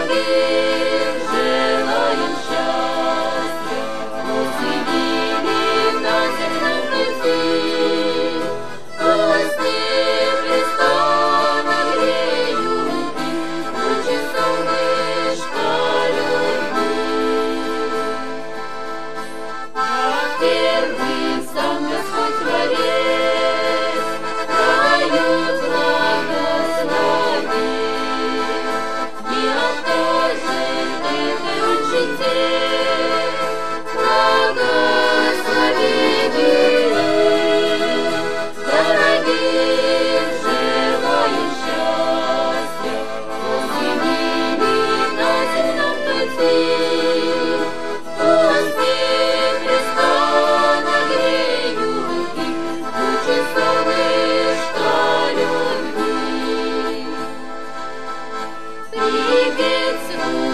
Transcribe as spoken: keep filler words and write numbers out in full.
дорогим желаем счастья, усилили на земном пути. Гости Христа нагреют их, лучи солнышка любви. Как первый сам Господь Творец, дают благослови. Не откажет этой учитель, благослови миры. Дорогим желаем счастья, усилили на земном пути. Гости Христа нагреют их, лучи солнышка любви. Приветствуем